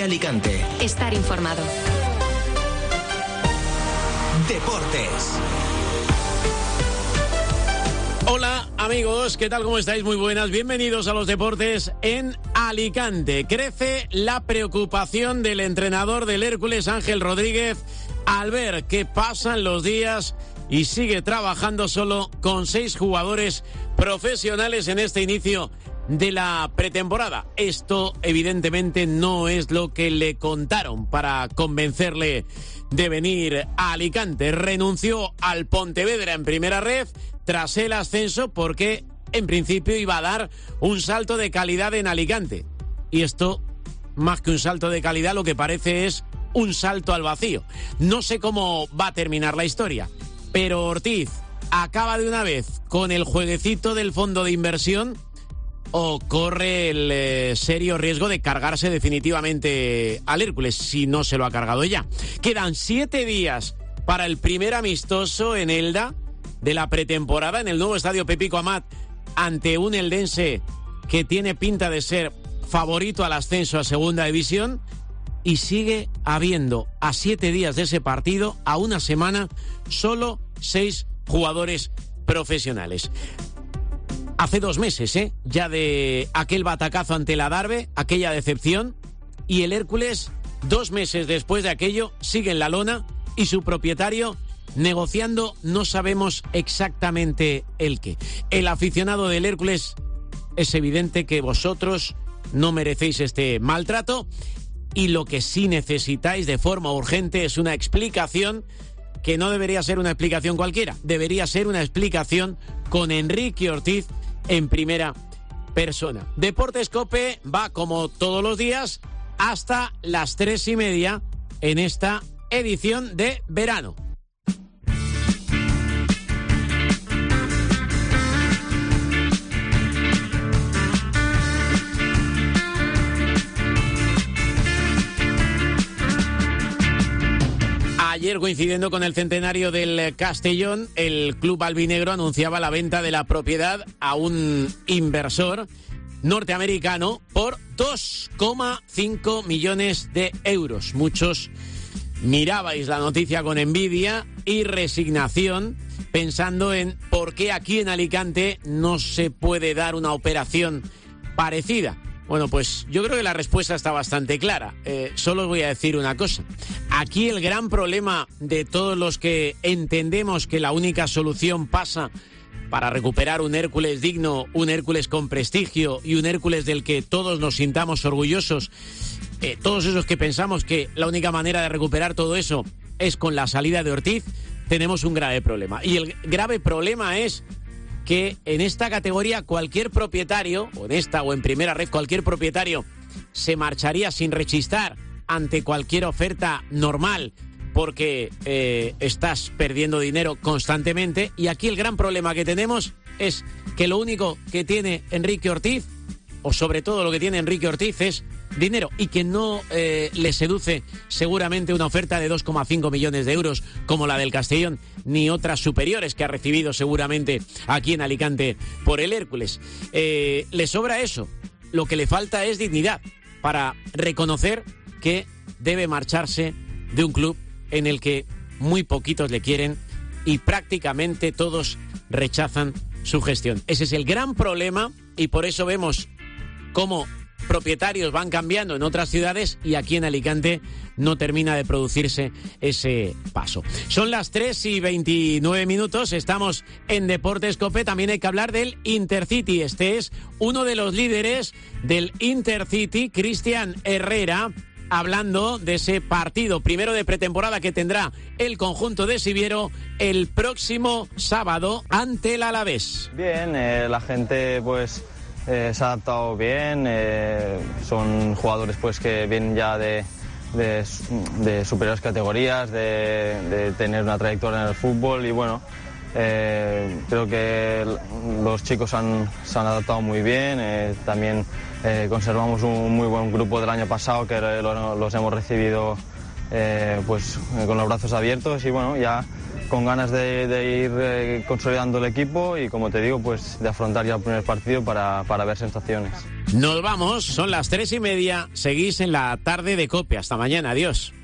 Cope Alicante. Estar informado. Deportes. Hola amigos, ¿qué tal? ¿Cómo estáis? Muy buenas, bienvenidos a los deportes en Alicante. Crece la preocupación del entrenador del Hércules, Ángel Rodríguez, al ver que pasan los días y sigue trabajando solo con 6 jugadores profesionales en este inicio de la pretemporada. Esto evidentemente no es lo que le contaron para convencerle de venir a Alicante. Renunció al Pontevedra en primera red tras el ascenso porque en principio iba a dar un salto de calidad en Alicante. Y esto, más que un salto de calidad, lo que parece es un salto al vacío. No sé cómo va a terminar la historia, pero Ortiz acaba de una vez con el jueguecito del fondo de inversión o corre el serio riesgo de cargarse definitivamente al Hércules, si no se lo ha cargado ya. Quedan 7 días para el primer amistoso en Elda de la pretemporada en el nuevo estadio Pepico Amat ante un eldense que tiene pinta de ser favorito al ascenso a segunda división, y sigue habiendo a 7 días de ese partido, a una semana, solo 6 jugadores profesionales. Hace 2 meses, ya de aquel batacazo ante el Adarve, aquella decepción, y el Hércules, 2 meses después de aquello, sigue en la lona y su propietario negociando no sabemos exactamente el qué. El aficionado del Hércules, es evidente que vosotros no merecéis este maltrato y lo que sí necesitáis de forma urgente es una explicación que no debería ser una explicación cualquiera, debería ser una explicación con Enrique Ortiz en primera persona. Deportes Cope va como todos los días hasta las 3:30 en esta edición de verano. Ayer, coincidiendo con el centenario del Castellón, el club albinegro anunciaba la venta de la propiedad a un inversor norteamericano por 2,5 millones de euros. Muchos mirabais la noticia con envidia y resignación, pensando en por qué aquí en Alicante no se puede dar una operación parecida. Bueno, pues yo creo que la respuesta está bastante clara. Solo os voy a decir una cosa. Aquí el gran problema de todos los que entendemos que la única solución pasa para recuperar un Hércules digno, un Hércules con prestigio y un Hércules del que todos nos sintamos orgullosos, todos esos que pensamos que la única manera de recuperar todo eso es con la salida de Ortiz, tenemos un grave problema. Y el grave problema es que en esta categoría cualquier propietario, o en esta o en primera red, cualquier propietario se marcharía sin rechistar ante cualquier oferta normal porque estás perdiendo dinero constantemente. Y aquí el gran problema que tenemos es que lo único que tiene Enrique Ortiz, o sobre todo lo que tiene Enrique Ortiz, es dinero, y que no le seduce seguramente una oferta de 2,5 millones de euros como la del Castellón, ni otras superiores que ha recibido seguramente aquí en Alicante por el Hércules. Le sobra eso. Lo que le falta es dignidad para reconocer que debe marcharse de un club en el que muy poquitos le quieren y prácticamente todos rechazan su gestión. Ese es el gran problema, y por eso vemos cómo propietarios van cambiando en otras ciudades y aquí en Alicante no termina de producirse ese paso. Son las 3:29, estamos en Deportes Cope. También hay que hablar del Intercity. Este es uno de los líderes del Intercity, Cristian Herrera, hablando de ese partido primero de pretemporada que tendrá el conjunto de Siviero el próximo sábado ante el Alavés. Bien, la gente pues se ha adaptado bien, son jugadores pues que vienen ya de superiores categorías, de tener una trayectoria en el fútbol, y bueno, creo que los chicos se han adaptado muy bien. También conservamos un muy buen grupo del año pasado que los hemos recibido pues con los brazos abiertos, y bueno, ya con ganas de ir consolidando el equipo y, como te digo, pues de afrontar ya el primer partido para ver sensaciones. Nos vamos, son las 3:30, seguís en la tarde de COPE. Hasta mañana, adiós.